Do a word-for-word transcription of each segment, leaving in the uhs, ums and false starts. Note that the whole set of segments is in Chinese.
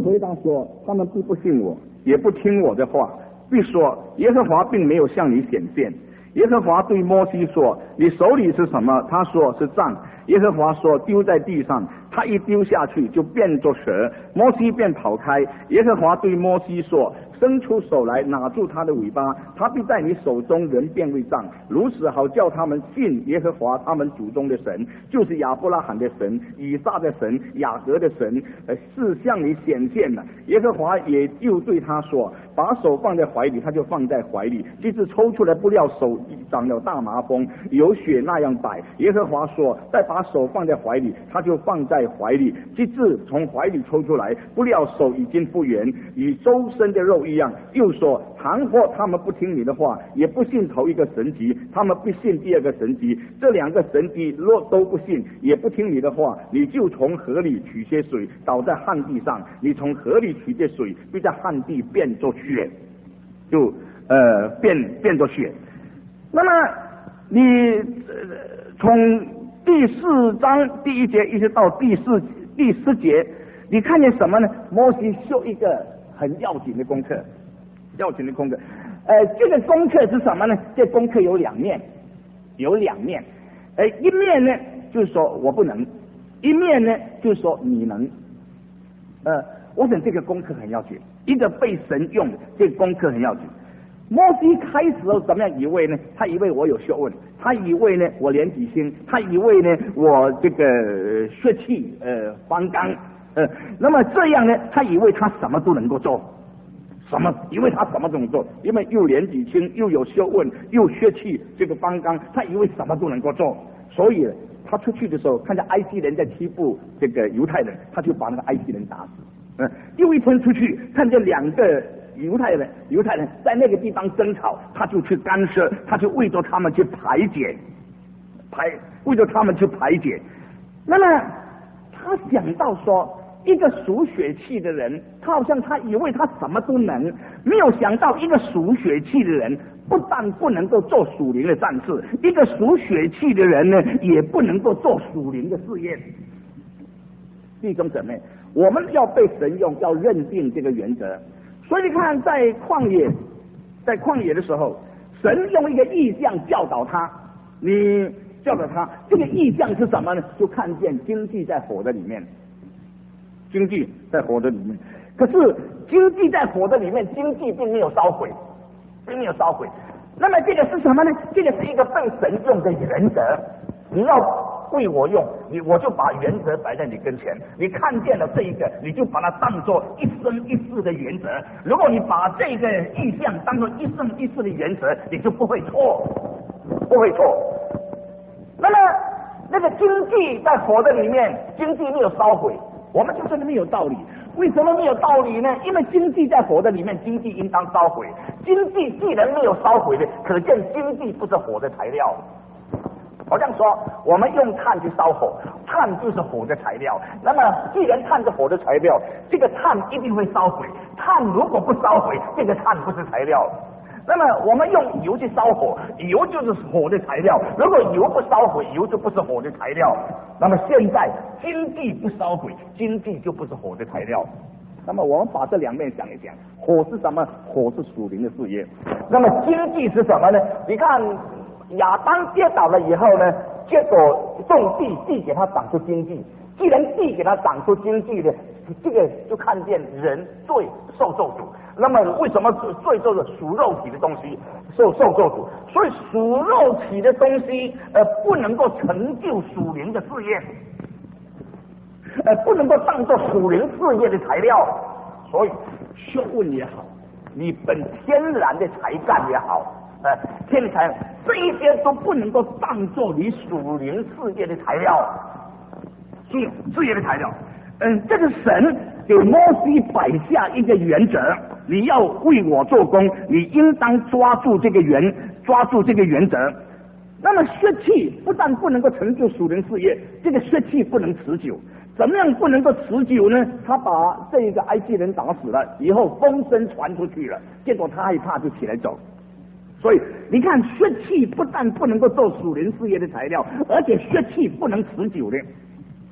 回答说，他们必不信我，也不听我的话，必说耶和华并没有向你显现。耶和华对摩西说，你手里是什么？他说是杖。耶和华说，丢在地上。他一丢下去就变作蛇，摩西便跑开。耶和华对摩西说，伸出手来拿住他的尾巴，他必在你手中人变为杖，如此好叫他们信耶和华他们祖宗的神，就是亚伯拉罕的神、以撒的神、雅各的神，呃，是向你显现了。耶和华也又对他说，把手放在怀里，他就放在怀里，即使抽出来，不料手长了大麻风，有血那样白。耶和华说，再把手放在怀里，他就放在怀里，即使从怀里抽出来，不料手已经复原，与周身的肉一样。又说，倘或他们不听你的话，也不信头一个神迹，他们不信第二个神迹，这两个神迹若都不信，也不听你的话，你就从河里取些水，倒在旱地上，你从河里取些水，必在旱地变作血，就呃变变作血。那么你、呃、从第四章第一节一直到第四第四节，你看见什么呢？摩西修一个很要紧的功课，要紧的功课。呃，这个功课是什么呢？这功课有两面，有两面。呃，一面呢就是说我不能，一面呢就是说你能。呃，我想这个功课很要紧，一个被神用的这个功课很要紧。摩西开始怎么样以为呢？他以为我有学问，他以为呢我连体心，他以为呢我这个血气呃方刚，呃，那么这样呢，他以为他什么都能够做，什么？以为他什么都能做，因为又连体清，又有学问，又血气这个方刚，他以为什么都能够做，所以他出去的时候，看见埃及人在欺负这个犹太人，他就把那个埃及人打死。嗯，又一天出去，看见两个犹太人，犹太人在那个地方争吵，他就去干涉，他就为着他们去排解，排为着他们去排解。那么他想到说，一个属血气的人，他好像他以为他什么都能，没有想到一个属血气的人，不但不能够做属灵的战士，一个属血气的人呢，也不能够做属灵的事业。弟兄姊妹，我们要被神用，要认定这个原则。所以你看，在旷野，在旷野的时候，神用一个意象教导他，你教导他，这个意象是什么呢？就看见经济在火的里面，经济在火的里面。可是经济在火的里面，经济并没有烧毁，并没有烧毁。那么这个是什么呢？这个是一个被神用的原则，你要为我用，你我就把原则摆在你跟前，你看见了这一个，你就把它当作一生一世的原则。如果你把这个意象当作一生一世的原则，你就不会错，不会错。那么那个经济在火的里面，经济没有烧毁，我们就说没有道理。为什么没有道理呢？因为经济在火的里面，经济应当烧毁。经济既然没有烧毁的，可见经济不是火的材料。好像说我们用炭去烧火，炭就是火的材料。那么既然炭是火的材料，这个炭一定会烧毁。炭如果不烧毁，这个炭不是材料。那么我们用油去烧火，油就是火的材料。如果油不烧毁，油就不是火的材料。那么现在经济不烧毁，经济就不是火的材料。那么我们把这两面想一想，火是什么？火是属灵的事业。那么经济是什么呢？你看亚当跌倒了以后呢，结果种地，地给他长出经济。既然地给他长出经济的，这个就看见人罪受咒诅。那么为什么罪就是属肉体的东西受受咒诅？所以属肉体的东西呃不能够成就属灵的事业，呃不能够当作属灵事业的材料。所以学问也好，你本天然的才干也好，呃，天才这一些都不能够当作你属灵世界的材料，是事业的材料。嗯，这个神给摩西摆下一个原则，你要为我做工，你应当抓住这个原，抓住这个原则。那么血气不但不能够成就属灵事业，这个血气不能持久。怎么样不能够持久呢？他把这一个埃及人打死了以后，风声传出去了，结果他害怕就起来走。所以你看，血气不但不能够做属灵事业的材料，而且血气不能持久的。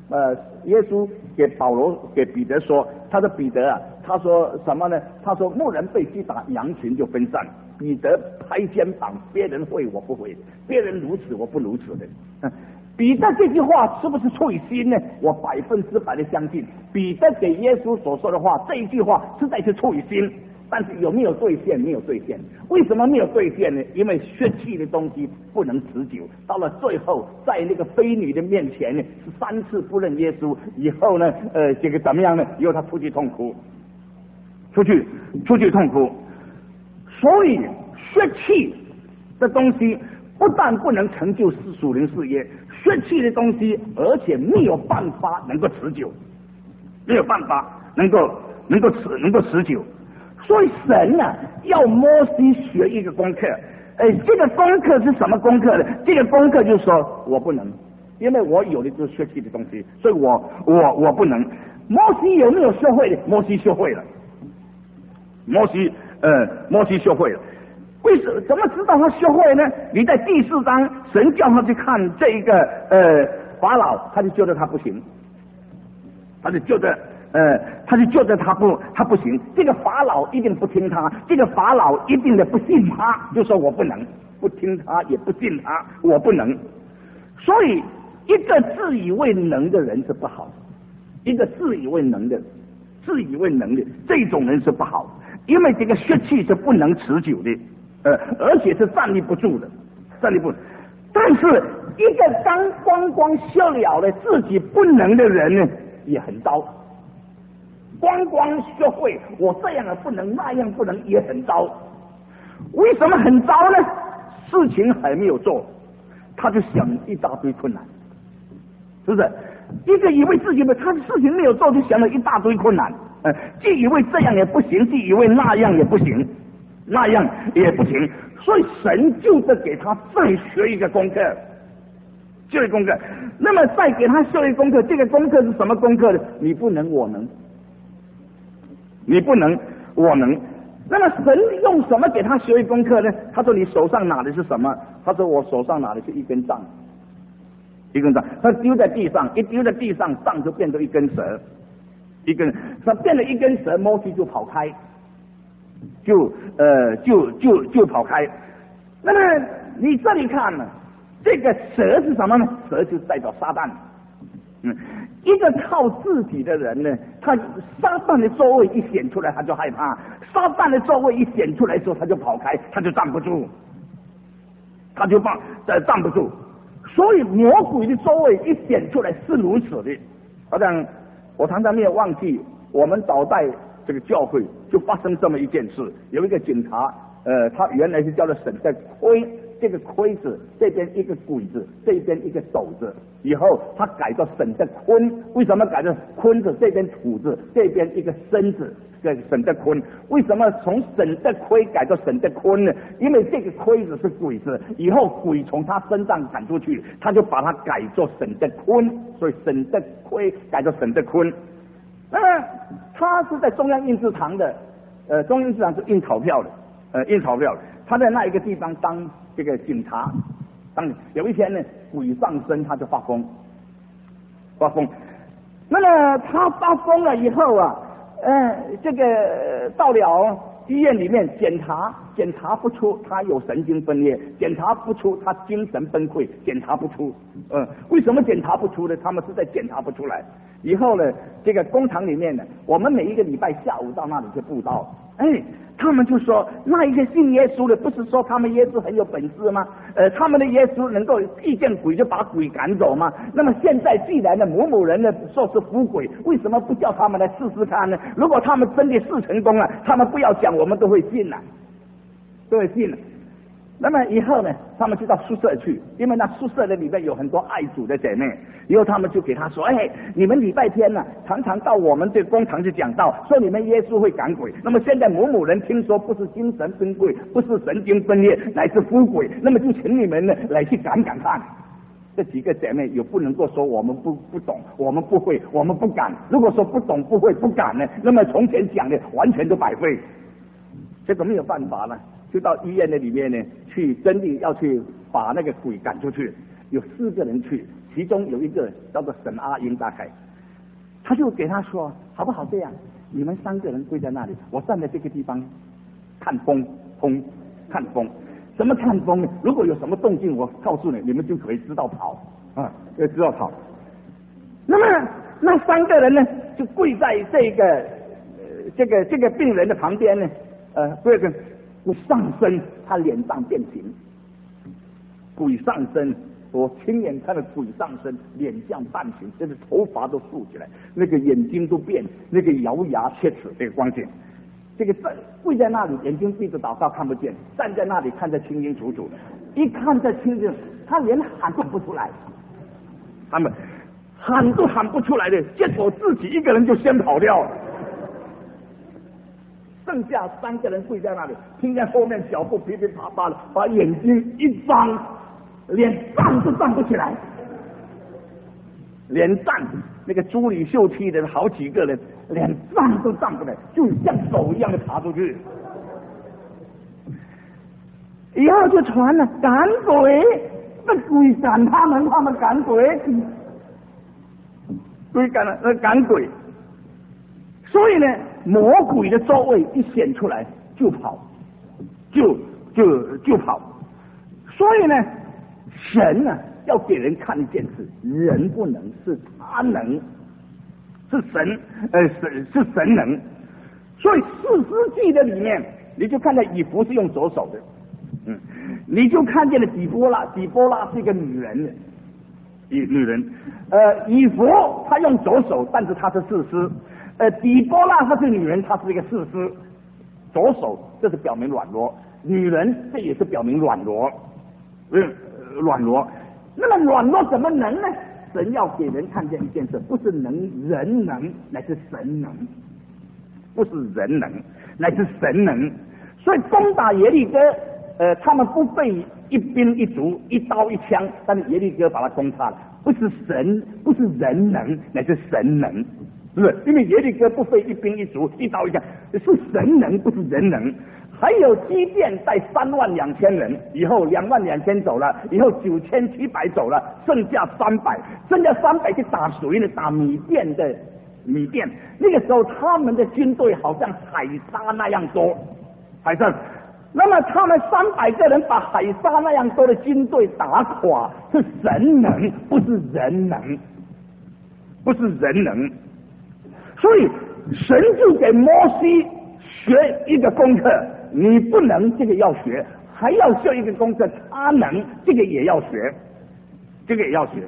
呃，耶稣给保罗给彼得说，他说彼得啊，他说什么呢？他说牧人被击打，羊群就分散。彼得拍肩膀，别人会我不会，别人如此我不如此的。嗯，彼得这句话是不是出于心呢？我百分之百的相信，彼得给耶稣所说的话，这一句话实在是出于心。但是有没有兑现？没有兑现。为什么没有兑现呢？因为血气的东西不能持久。到了最后，在那个妃女的面前呢，是三次不认耶稣。以后呢，呃，这个怎么样呢？以后他出去痛哭，出去出去痛哭。所以血气的东西不但不能成就属灵事业，血气的东西而且没有办法能够持久，没有办法能够能够持能够持久。所以神啊，要摩西学一个功课。哎，这个功课是什么功课呢？这个功课就是说我不能，因为我有的就是血气的东西，所以我我我不能。摩西有没有学会呢？摩西学会了。摩西呃，摩西学会了。为什么怎么知道他学会呢？你在第四章，神叫他去看这一个呃法老，他就觉得他不行，他就觉得。呃，他就觉得他不，他不行。这个法老一定不听他，这个法老一定的不信他，就说我不能，不听他也不信他，我不能。所以，一个自以为能的人是不好，一个自以为能的、自以为能的这种人是不好，因为这个血气是不能持久的，呃，而且是站立不住的，站立不住。但是，一个刚光光学了了自己不能的人呢，也很糟。光光学会我这样的不能，那样不能，也很糟。为什么很糟呢？事情还没有做，他就想一大堆困难，是不是？一个以为自己的他的事情没有做，就想了一大堆困难。呃，既以为这样也不行，既以为那样也不行，那样也不行。所以神就是给他再学一个功课，学一个功课。那么再给他学一个功课，这个功课是什么功课呢？你不能，我能。你不能，我能。那么神用什么给他学功课呢？他说你手上拿的是什么？他说我手上拿的是一根杖，一根杖。他丢在地上，一丢在地上，杖就变成一根蛇，一根，他变了一根蛇，摩西就跑开，就呃就就就跑开。那么你这里看呢，这个蛇是什么呢？蛇就代表撒旦。嗯，一个靠自己的人呢，他撒旦的座位一显出来，他就害怕；撒旦的座位一显出来之后，他就跑开，他就站不住，他就站呃站不住。所以魔鬼的座位一显出来是如此的。好像我常常没有忘记，我们早在这个教会就发生这么一件事，有一个警察，呃，他原来是叫做沈在亏。这个盔字这边一个鬼字，这边一个斗字，以后他改到沈的坤。为什么改成坤字？这边土字，这边一个生字，这个沈的坤。为什么从沈的盔改到沈的坤呢？因为这个盔字是鬼字，以后鬼从他身上赶出去，他就把它改作沈的坤，所以沈的盔改作沈的坤。那么他是在中央印制堂的，呃，中央印制堂是印钞票的，呃，印钞票的。他在那一个地方当这个警察，当有一天呢，鬼上身，他就发疯，发疯。那么他发疯了以后啊，呃，这个到了医院里面检查，检查不出他有神经分裂，检查不出他精神崩溃，检查不出。呃，为什么检查不出呢？他们是在检查不出来。以后呢，这个工厂里面呢，我们每一个礼拜下午到那里去布道，哎。他们就说，那一个信耶稣的，不是说他们耶稣很有本事吗？呃，他们的耶稣能够遇见鬼就把鬼赶走吗？那么现在既然的某某人呢说是伏鬼，为什么不叫他们来试试看呢？如果他们真的是成功了，他们不要讲，我们都会信了，都会信了。那么以后呢，他们就到宿舍去，因为那宿舍的里面有很多爱主的姐妹，以后他们就给他说，哎，你们礼拜天呢、啊，常常到我们这工厂去讲道，说你们耶稣会赶鬼。那么现在某某人听说不是精神崩溃，不是神经分裂，乃是伏鬼，那么就请你们呢来去赶赶看。这几个姐妹有不能够说我们不不懂，我们不会，我们不敢。如果说不懂、不会、不敢呢，那么从前讲的完全都白费。这个没有办法了。就到医院的里面呢，去真的要去把那个鬼赶出去。有四个人去， 其中有一个叫做沈阿英，大概他就给他说，好不好这样？你们三个人跪在那里，我站在这个地方看风，风看风。什么看风呢？如果有什么动静，我告诉你，你们就可以知道跑啊，就知道跑。那么那三个人呢，就跪在这个呃这个这个病人的旁边呢，呃，这个就上身，他脸上变形，鬼上身。我亲眼看到鬼上身，脸像半形，这个头发都竖起来，那个眼睛都变，那个咬牙切齿，这个光景。这个站跪在那里，眼睛闭着祷告看不见，站在那里看得清清楚楚，一看得清楚，他连喊都不出来，他们喊都喊不出来的，结果自己一个人就先跑掉了，剩下三个人跪在那里，听见后面脚步噼噼啪啪的，把眼睛一张，连站都站不起来，连站那个朱里秀气的好几个人。连站都站不来，就像狗一样的爬出去。以后就传了赶鬼，那鬼赶他们，他们赶鬼，鬼赶了，呃赶鬼。所以呢，魔鬼的座位一显出来就跑，就就就跑。所以呢，神呢、啊、要给人看一件事，人不能，是他能。是神，呃，是是神能，所以四世纪的里面，你就看到以弗是用左手的，嗯，你就看见了底波拉，底波拉是一个女人，女女人，呃，以弗她用左手，但是她是士师，呃，底波拉她是女人，她是一个士师，左手这是表明软弱，女人这也是表明软弱，嗯，软弱，那么软弱怎么能呢？神要给人看见一件事，不是能人能，乃是神能；不是人能，乃是神能。所以攻打耶利哥，呃，他们不费一兵一卒、一刀一枪，但是耶利哥把他攻下了，不是神，不是人能，乃是神能，是不是？因为耶利哥不费一兵一卒、一刀一枪，是神能，不是人能。还有基甸带三万两千人，以后两万两千走了，以后九千七百走了，剩下三百，剩下三百去打谁呢？打米甸的米甸。那个时候他们的军队好像海沙那样多，海沙。那么他们三百个人把海沙那样多的军队打垮，是神能，不是人能，不是人能。所以神就给摩西学一个功课。你不能，这个要学，还要学一个功课，他能，这个也要学，这个也要学。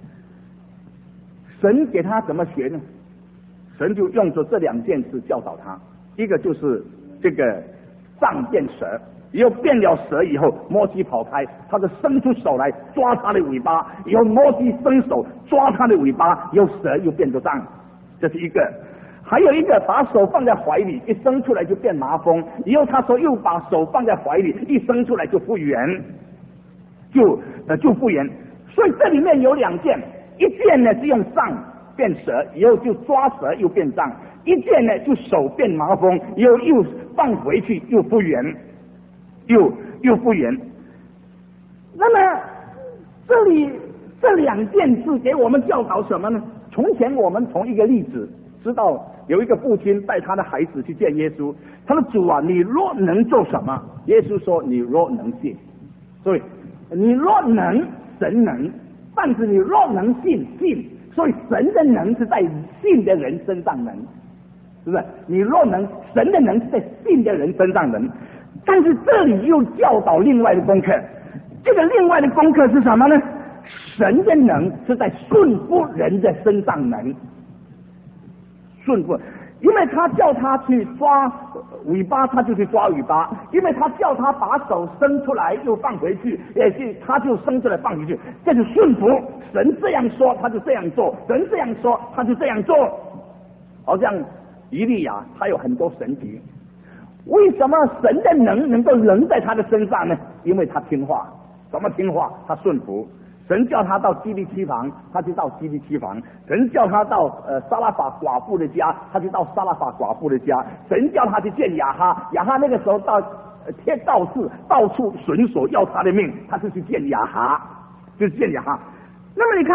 神给他怎么学呢？神就用着这两件事教导他，一个就是这个杖变蛇，以后变了蛇以后，摩西跑开，他就伸出手来抓他的尾巴，以后摩西伸手抓他的尾巴，以后蛇又变作杖，这是一个。还有一个把手放在怀里，一伸出来就变麻风。以后他说又把手放在怀里，一伸出来就复原，就呃就复原。所以这里面有两件，一件呢是用杖变蛇，以后就抓蛇又变杖；一件呢就手变麻风，以后又放回去又复原，又又复原。那么这里这两件事给我们教导什么呢？从前我们从一个例子知道。有一个父亲带他的孩子去见耶稣，他说：“主啊，你若能做什么？”耶稣说：“你若能信。”所以你若能，神能；但是你若能信，信。所以神的能是在信的人身上能，是不是？你若能，神的能是在信的人身上能。但是这里又教导另外的功课，这个另外的功课是什么呢？神的能是在顺服人的身上能。顺服，因为他叫他去抓尾巴，他就去抓尾巴；因为他叫他把手伸出来又放回去，也是他就伸出来放回去。这是顺服，神这样说他就这样做，神这样说他就这样做。好像以利亚他有很多神迹，为什么神的能能够能在他的身上呢？因为他听话，怎么听话？他顺服。神叫他到基利七房，他就到基利七房；神叫他到呃撒拉法寡妇的家，他就到撒拉法寡妇的家；神叫他去见亚哈，亚哈那个时候到呃贴道士到处寻索要他的命，他就去见亚哈，就见亚哈。那么你看，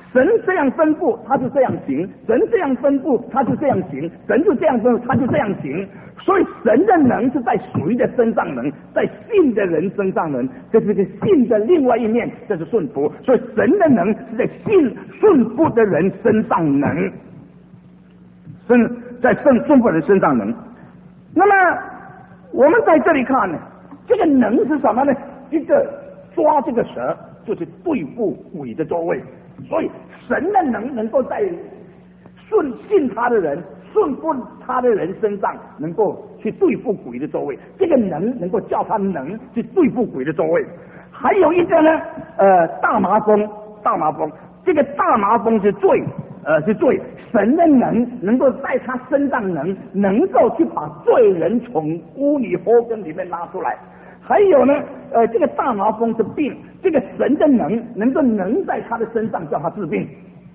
神这样吩咐，他就这样行；神这样吩咐，他就这样行；神就这样吩咐，他就这样行。所以神的能是在谁的身上能？在信的人身上能。这是个信的另外一面，这是顺服。所以神的能是在信顺服的人身上能，身在顺顺服的人身上能。那么我们在这里看呢，这个能是什么呢？一个抓这个蛇，就是对付鬼的作为。所以神的能能够在顺信他的人、顺服他的人身上，能够去对付鬼的作为。这个能能够叫他能去对付鬼的作为。还有一个呢，呃，大麻风，大麻风，这个大麻风是罪，呃，是罪。神的能能够在他身上能能够去把罪人从污泥祸根里面拉出来。还有呢，呃，这个大麻风是病，这个神的能能够能在他的身上叫他治病，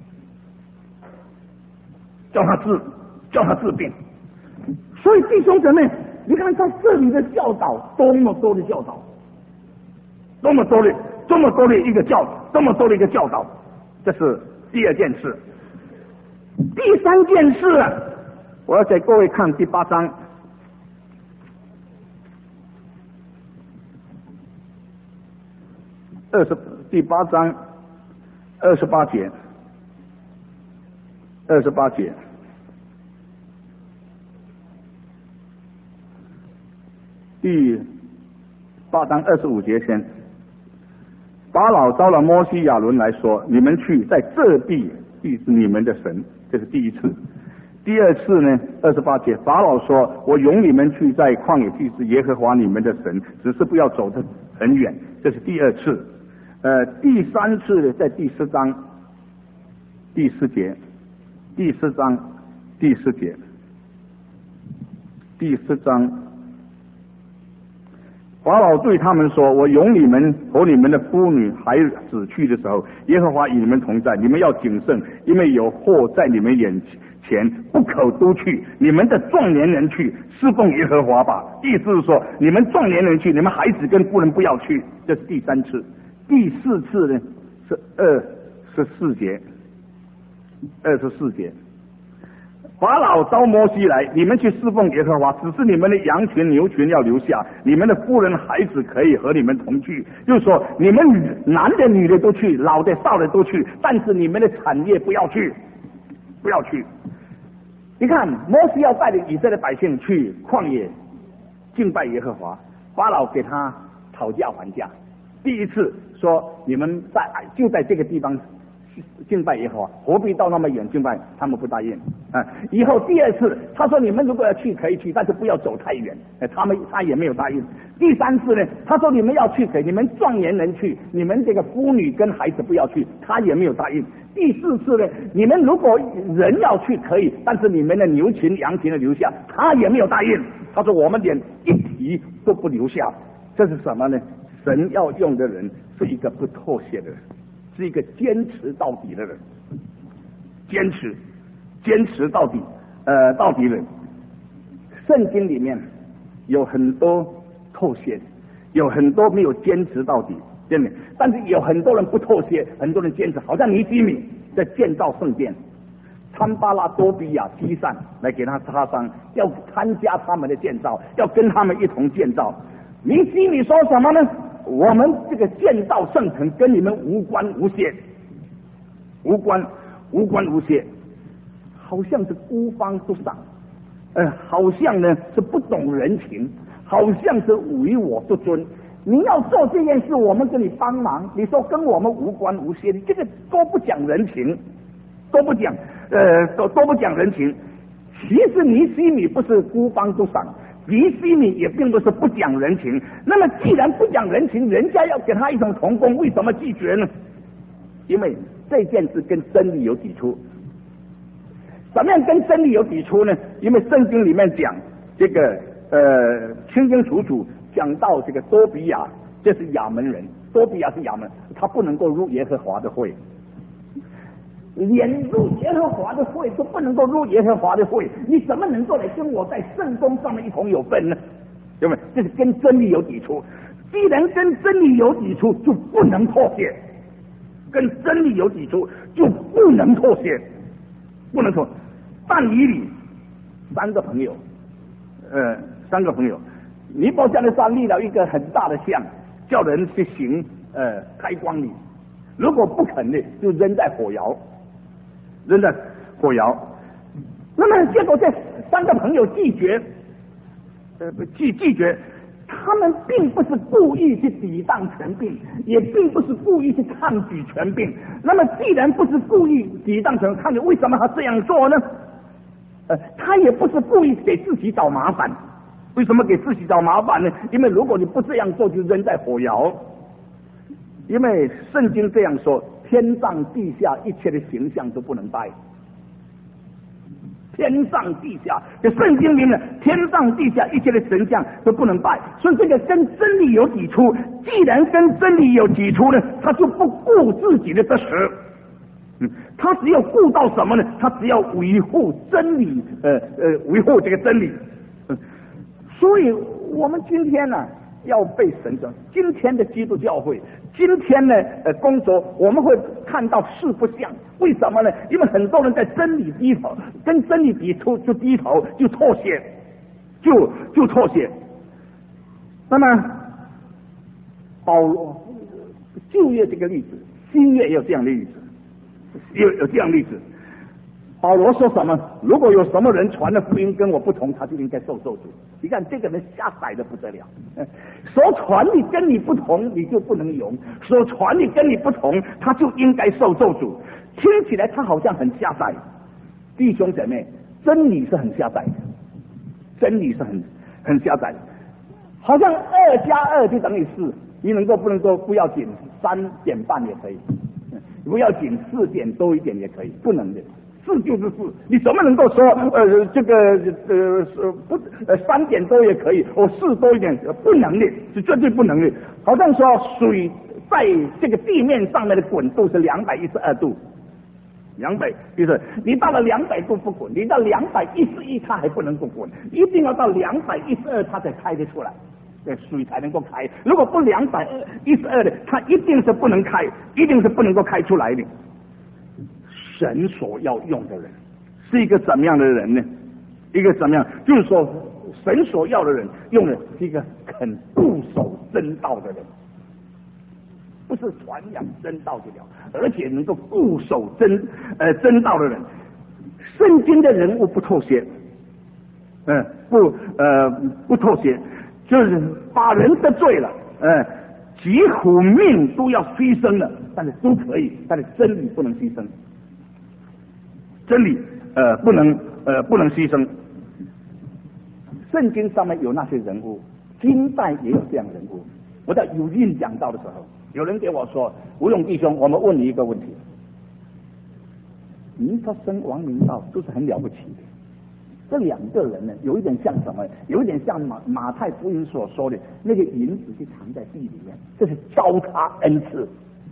叫他治，叫他治病。所以弟兄姊妹，你看在这里的教导，多么多的教导，多么多的，这么多的一个教，这么多的一个教导，这是第二件事。第三件事啊，我要给各位看第八章。二十第八章二十八节，二十八节，第八章二十五节先。法老招了摩西亚伦来说：“你们去，在这地必是你们的神。”这是第一次。第二次呢，二十八节，法老说：“我容你们去，在旷野祭祀耶和华你们的神，只是不要走得很远。”这是第二次。呃，第三次呢，在第四章第四节，第四章第四节，第四章，法老对他们说：“我容你们和你们的妇女孩子去的时候，耶和华与你们同在，你们要谨慎，因为有祸在你们眼前，不可都去。你们的壮年人去侍奉耶和华吧。”意思是说，你们壮年人去，你们孩子跟妇人不要去。这是第三次。第四次呢是二十四节，二十四节，法老招摩西来，你们去侍奉耶和华，只是你们的羊群牛群要留下，你们的妇人孩子可以和你们同去。就是说，你们男的女的都去，老的少的都去，但是你们的产业不要去，不要去。你看，摩西要带领以色列百姓去旷野敬拜耶和华，法老给他讨价还价。第一次说你们在就在这个地方敬拜耶和华，何必到那么远敬拜？他们不答应啊。以后第二次他说你们如果要去可以去，但是不要走太远，他们他也没有答应。第三次呢，他说你们要去可以，你们壮年人去，你们这个妇女跟孩子不要去，他也没有答应。第四次呢，你们如果人要去可以，但是你们的牛群羊群的留下，他也没有答应。他说我们连一蹄都不留下。这是什么呢？神要用的人是一个不妥协的人，是一个坚持到底的人，坚持坚持到底呃到底的人。圣经里面有很多妥协，有很多没有坚持到底，真的。但是有很多人不妥协，很多人坚持，好像尼希米在建造圣殿，参巴拉多比亚基善来给他插商，要参加他们的建造，要跟他们一同建造。尼希米说什么呢？我们这个建造圣城跟你们无关无屑，无关无关无屑，好像是孤芳自赏，呃，好像呢是不懂人情，好像是唯我独尊。你要做这件事，我们给你帮忙，你说跟我们无关无屑，你这个都不讲人情，都不讲，呃，都都不讲人情。其实尼希米不是孤芳自赏。尼希米也并不是不讲人情，那么既然不讲人情，人家要给他一种同工，为什么拒绝呢？因为这件事跟真理有抵触。怎么样跟真理有抵触呢？因为圣经里面讲这个呃清清楚楚讲到这个多比亚，这是亚门人，多比亚是亚门，他不能够入耶和华的会。连入耶和华的会都不能够入耶和华的会，你怎么能够来跟我在圣工上面一同有份呢？对不对？这是跟真理有抵触。既然跟真理有抵触，就不能妥协， 跟真理有抵触，就不能妥协，不能妥。但以理三个朋友，呃，三个朋友，尼布甲尼撒立了一个很大的像，叫人去行呃开光礼，如果不肯的，就扔在火窑，扔在火窑。那么结果这三个朋友拒绝，呃，拒拒绝。他们并不是故意去抵挡权柄，也并不是故意去抗拒权柄。那么既然不是故意抵挡权抗拒，为什么他这样做呢？呃，他也不是故意给自己找麻烦。为什么给自己找麻烦呢？因为如果你不这样做，就扔在火窑。因为圣经这样说，天上地下一切的形象都不能拜。天上地下，这圣经里面，天上地下一切的神像都不能拜，所以这个跟真理有抵触。既然跟真理有抵触呢，他就不顾自己的得失，嗯，他只要顾到什么呢？他只要维护真理，呃呃，维护这个真理。嗯，所以我们今天呢、啊，要被神圣。今天的基督教会，今天呢，呃，工作我们会看到四不像。为什么呢？因为很多人在真理低头，跟真理抵触就低头，就妥协，就就妥协。那么保罗旧约这个例子，新约也有这样的例子，有有这样的例子。保罗说什么？如果有什么人传的福音跟我不同，他就应该受咒诅。你看这个人瞎掰的不得了，所传的跟你不同，你就不能用；所传的跟你不同，他就应该受咒诅。听起来他好像很狭窄，弟兄姐妹，真理是很狭窄的，真理是很很狭窄的，好像二加二就等于四，你能够不能够不要紧，三点半也可以，不要紧四点多一点也可以，不能的。四就是四，你怎么能够说呃这个呃不呃三点多也可以，我四多一点，不能的，是绝对不能的。好像说水在这个地面上面的滚度是两百一十二度，两百就是你到了两百度不滚，你到两百一十一它还不能够滚，一定要到两百一十二它才开得出来，这水才能够开。如果不两百一十二的，它一定是不能开，一定是不能够开出来的。神所要用的人是一个怎么样的人呢？一个怎么样？就是说，神所要的人用的是一个肯固守真道的人，不是传扬真道就了，而且能够固守真呃真道的人。圣经的人物不妥协，嗯、呃，不呃不妥协，就是把人得罪了，呃，几乎命都要牺牲了，但是都可以，但是真理不能牺牲。真理呃不能呃不能牺牲。圣经上面有那些人物，今代也有这样的人物。我在有印讲到的时候，有人给我说：“吴勇弟兄，我们问你一个问题，尼克森、王明道都是很了不起的，这两个人呢，有一点像什么？有一点像马马太福音所说的那个银子就藏在地里面，这是糟蹋恩赐。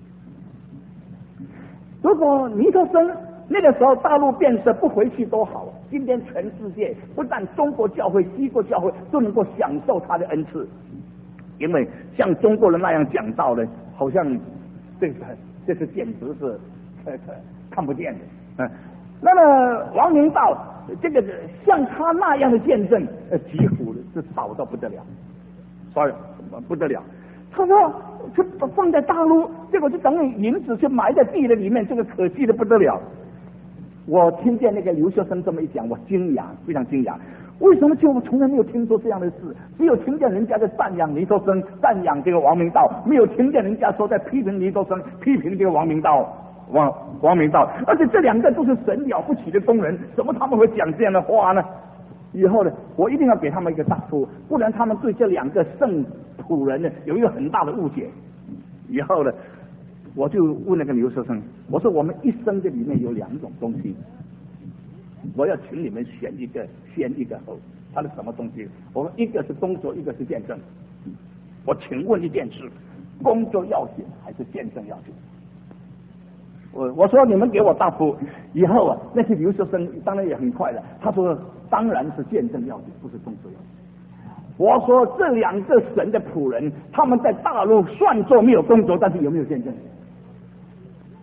如果尼克森那个时候大陆变色不回去多好，今天全世界不但中国教会、西国教会都能够享受他的恩赐，因为像中国人那样讲道的，好像这个这是简直是呃看不见的。嗯，那么王明道这个像他那样的见证，呃，几乎是少到不得了，所以不得了。他说这放在大陆，结果就等于银子就埋在地的里面，这个可惜的不得了。我听见那个留学生这么一讲，我惊讶，非常惊讶。为什么就我从来没有听说这样的事？只有听见人家在赞扬尼托生，赞扬这个王明道，没有听见人家说在批评尼托生，批评这个王明道，王王明道。而且这两个都是神了不起的工人，怎么他们会讲这样的话呢？以后呢，我一定要给他们一个答复，不然他们对这两个圣仆人呢有一个很大的误解。以后呢，我就问那个留学生，我说我们一生这里面有两种东西，我要请你们选一个先一个后，它是什么东西？我们一个是工作，一个是见证。我请问一件事，工作要紧还是见证要紧？我我说你们给我答复。以后啊，那些留学生当然也很快的，他说当然是见证要紧，不是工作要紧。我说这两个神的仆人，他们在大陆算作没有工作，但是有没有见证？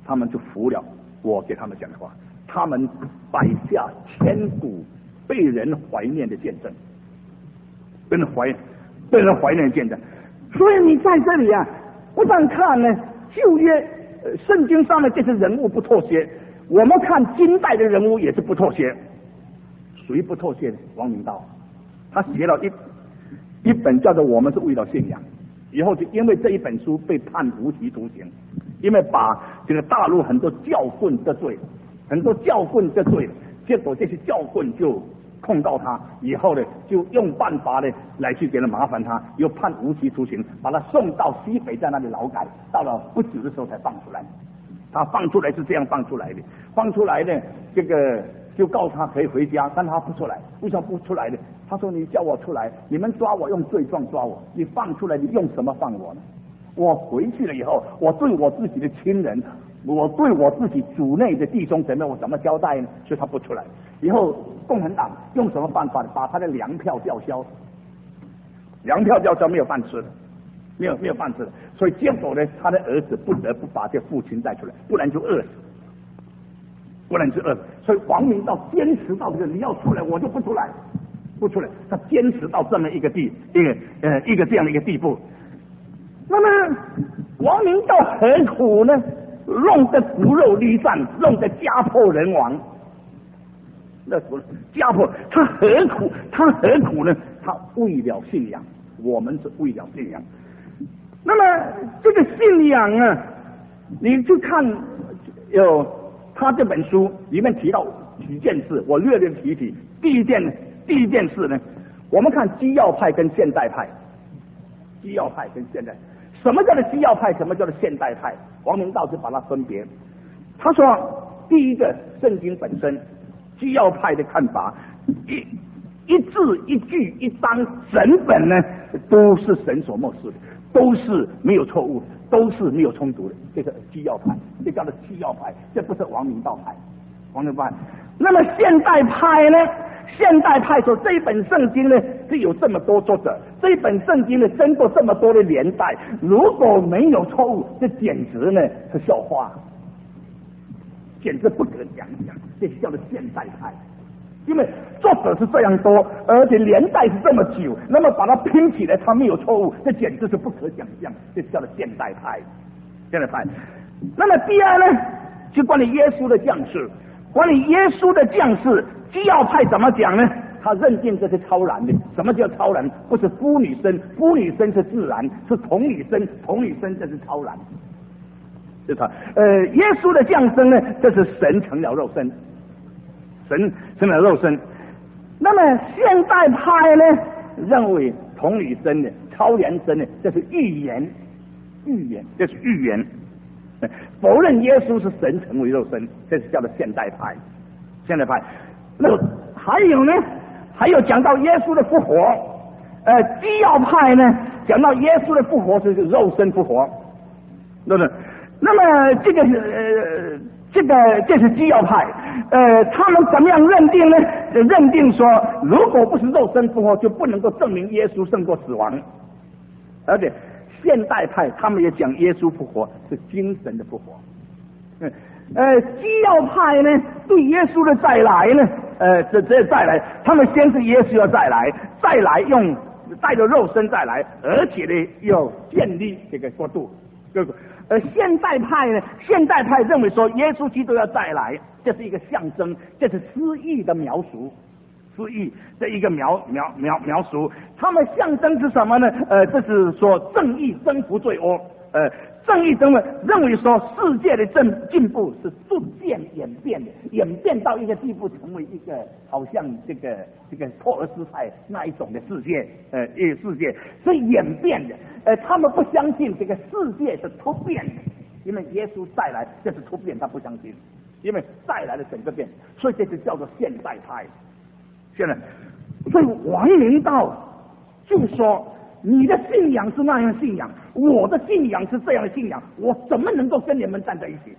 他们就服了我给他们讲的话，他们摆下千古被人怀念的见证，被人怀被人怀念的见证。所以你在这里啊，不但看呢旧约呃圣经上的这些人物不妥协，我们看今代的人物也是不妥协。谁不妥协？王明道，他写了一一本叫做《我们是为了信仰》，以后就因为这一本书被判无期徒刑，因为把这个大陆很多教棍得罪，很多教棍得罪，结果这些教棍就控告他，以后呢就用办法呢来去给他麻烦他，又判无期徒刑，把他送到西北，在那里劳改，到了不久的时候才放出来。他放出来是这样放出来的，放出来呢，这个就告他可以回家，但他不出来。为什么不出来呢？他说：“你叫我出来，你们抓我用罪状抓我，你放出来，你用什么放我呢？我回去了以后，我对我自己的亲人，我对我自己主内的弟兄姊妹，我怎么交代呢？”所以他不出来。以后共产党用什么办法？把他的粮票吊销，粮票吊销，没有饭吃的，没有没有饭吃的。所以结果呢，他的儿子不得不把这父亲带出来，不然就饿死。不能是恶，所以王明道坚持到这个，你要出来我就不出来，不出来，他坚持到这么一个地，一个呃一个这样的一个地步。那么王明道何苦呢？弄得骨肉离散，弄得家破人亡。那什么家破，他何苦？他何苦呢？他为了信仰，我们是为了信仰。那么这个信仰啊，你去看有。他这本书里面提到几件事，我略略提提。第一件，第一件事呢，我们看基要派跟现代派，基要派跟现代，什么叫做基要派？什么叫做现代派？王明道就把它分别。他说，第一个，圣经本身，基要派的看法，一一字一句一章整本呢，都是神所默示的，都是没有错误的，都是没有冲突的。这个基要派，这叫做基要派，这不是王明道派。王明道派。那么现代派呢？现代派说这一本圣经呢是有这么多作者，这一本圣经呢经过这么多的年代，如果没有错误，这简直呢是笑话，简直不可讲讲。这叫做现代派。因为作者是这样多，而且年代是这么久，那么把它拼起来，它没有错误，这简直是不可想象。这叫做现代派，现代派。那么第二呢，就关于耶稣的降世，关于耶稣的降世，基要派怎么讲呢？他认定这是超然的。什么叫超然？不是夫女生，夫女生是自然，是童女生，童女生这是超然。是他，呃，耶稣的降生呢，这是神成了肉身。神成了肉身。那么现代派呢，认为同理生的、超然生的，这是预言，预言，这是预言。否认耶稣是神成为肉身，这是叫做现代派。现代派。那还有呢？还有讲到耶稣的复活，呃，基要派呢，讲到耶稣的复活是肉身复活，对不对？那么这个是呃。这个这是基要派，呃，他们怎么样认定呢？认定说，如果不是肉身复活，就不能够证明耶稣胜过死亡。而且现代派他们也讲耶稣复活是精神的复活。嗯，呃，基要派呢，对耶稣的再来呢，呃，这这再来，他们先是耶稣要再来，再来用带着肉身再来，而且呢，要建立这个国度。对不对？而现代派呢？现代派认为说，耶稣基督要再来，这是一个象征，这是诗意的描述，诗意的一个描描描描述。他们象征是什么呢？呃，这是说正义征服罪恶。呃，正义征服认为说，世界的正进步是逐渐演变的，演变到一个地步，成为一个好像这个这个托尔斯泰那一种的世界，呃，一个世界是演变的。呃，他们不相信这个世界是突变的，因为耶稣再来，这是突变，他不相信，因为再来的整个变，所以这就叫做现代派。现在，所以王明道就说，你的信仰是那样信仰，我的信仰是这样的信仰，我怎么能够跟你们站在一起？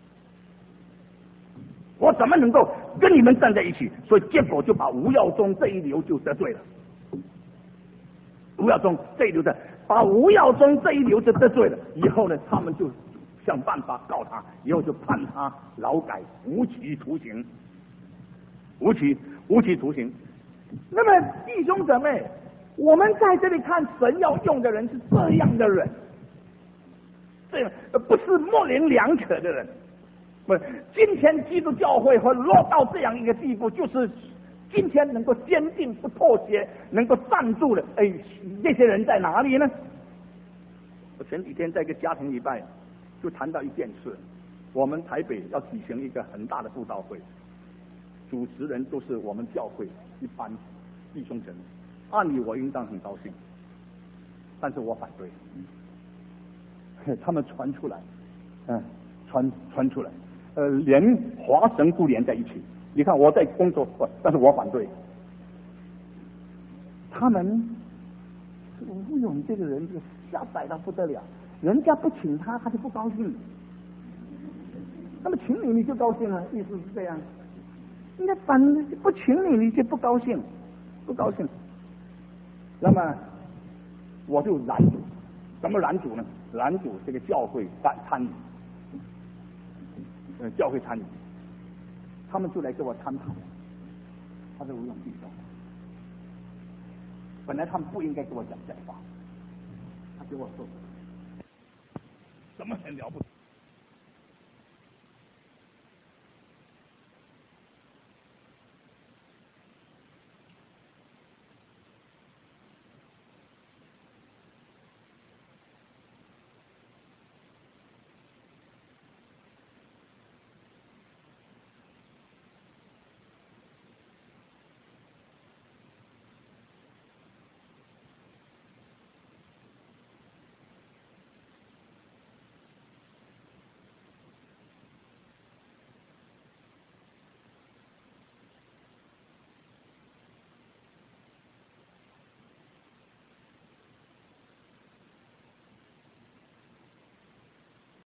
我怎么能够跟你们站在一起？所以结果就把吴耀宗这一流就得罪了。吴耀宗这一流的，把吴耀宗这一流就得罪了，以后呢，他们就想办法告他，以后就判他劳改无期徒刑，无期无期徒刑。那么弟兄姊妹，我们在这里看神要用的人是这样的人，这样不是模棱两可的人。不，今天基督教会会落到这样一个地步，就是今天能够坚定不妥协，能够站住的，哎，那些人在哪里呢？我前几天在一个家庭礼拜就谈到一件事，我们台北要举行一个很大的布道会，主持人都是我们教会一般弟兄姊妹，按理我应当很高兴，但是我反对。他们传出来，嗯，传传出来，呃，连华神不连在一起。你看我在工作，但是我反对。他们吴勇这个人就狭窄到不得了，人家不请他，他就不高兴。那么请你，你就高兴了，意思是这样。人家反不请你，你就不高兴，不高兴。那么我就拦阻，怎么拦阻呢？拦阻这个教会参参与，呃，教会参与，他们就来跟我谈谈。他说吴勇弟兄，本来他们不应该跟我讲这话，他跟我说，怎么很了不起？